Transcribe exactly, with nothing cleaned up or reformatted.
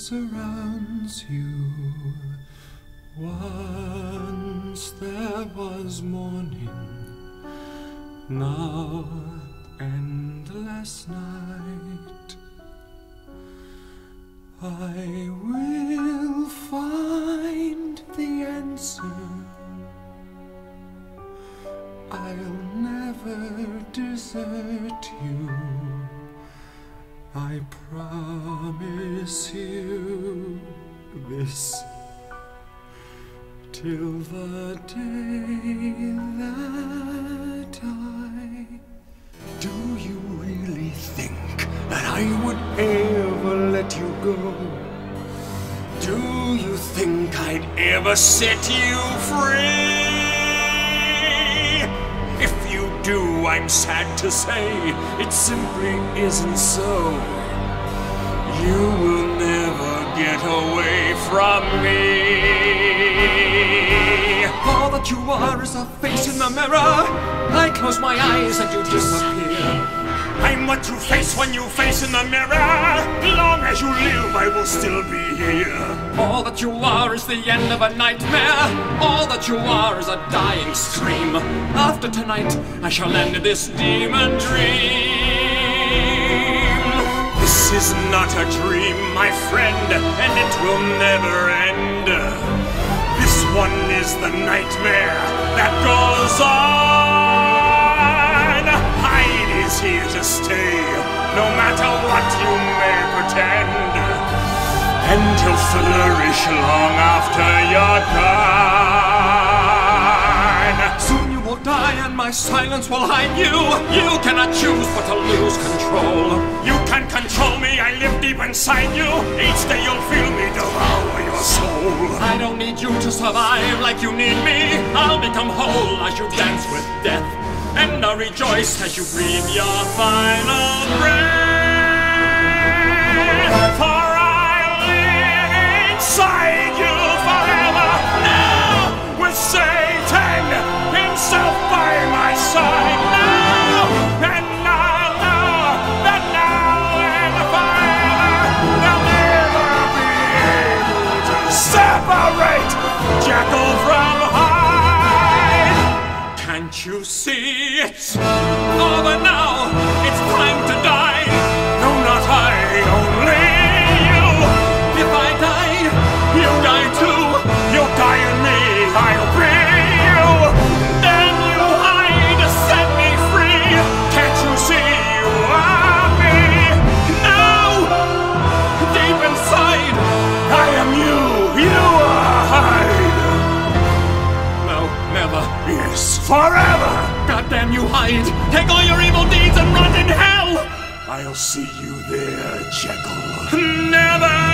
surrounds you. Once there was morning, now endless night. I will find the answer. I'll never desert you. I promise you this, till the day that I... Do you really think that I would ever let you go? Do you think I'd ever set you free? If you do, I'm sad to say, it simply isn't so. You will never get away from me. All that you are is a face in the mirror. I close my eyes and you disappear. I'm what you face when you face in the mirror. Long as you live, I will still be here. All that you are is the end of a nightmare. All that you are is a dying scream. After tonight, I shall end this demon dream. This is not a dream, my friend, and it will never end. This one is the nightmare that goes on. Hyde is here to stay, no matter what you may pretend. And he'll flourish long after you're gone. Soon you will die and my silence will hide you. You cannot choose but to lose control. You can control me, I live deep inside you. Each day you'll feel me devour your soul. I don't need you to survive like you need me. I'll become whole as you dance with death. And I'll rejoice as you breathe your final breath. For I'll live inside you forever now, with Satan himself by my side now. And I'll know that now and forever they'll never be able to separate Jekyll from Hyde. Can't you see it's over now? It's time to die. No, not I, only you. If I die, you die too. You'll die in me, I'll bring you. Then you hide to set me free. Can't you see you are me? Now, deep inside, I am you. You are Hyde. No, never. Yes, forever. Goddamn you, Hyde. Take all your evil deeds and rot in hell. I'll see you there, Jekyll. Never.